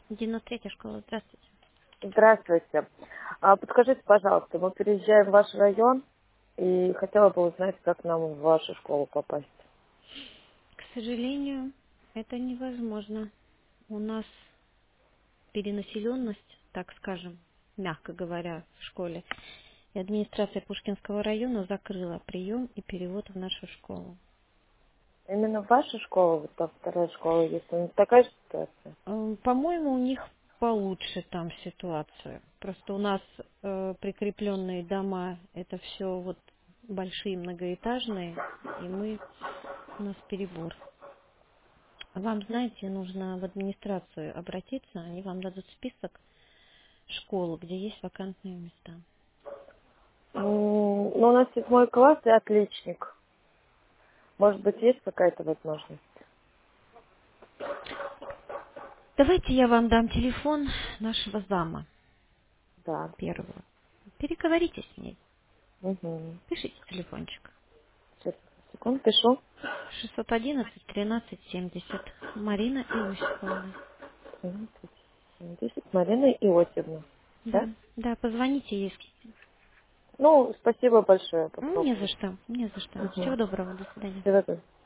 93-я школа, здравствуйте. Здравствуйте. Подскажите, пожалуйста, мы переезжаем в ваш район и хотела бы узнать, как нам в вашу школу попасть. К сожалению, это невозможно. У нас перенаселенность, так скажем, мягко говоря, в школе. И администрация Пушкинского района закрыла прием и перевод в нашу школу. Именно в вашу школу, вот там вторая школа есть, у них такая же ситуация? По-моему, у них получше там ситуация. Просто у нас прикрепленные дома, это все вот большие многоэтажные, и у нас перебор. Вам, знаете, нужно в администрацию обратиться, они вам дадут список школ, где есть вакантные места. Ну, у нас 7 класс и отличник. Может быть, есть какая-то возможность? Давайте я вам дам телефон нашего зама Да. первого. Переговорите с ней, Угу. пишите телефончик. Сейчас, секунду, пишу. 611-13-70. Марина Иосифовна. 10, Марина Иосифовна. Да, Да? да, позвоните ей. Ну, спасибо большое, Не за попробую. что, не за что. Угу. Всего доброго, до свидания. Всего доброго.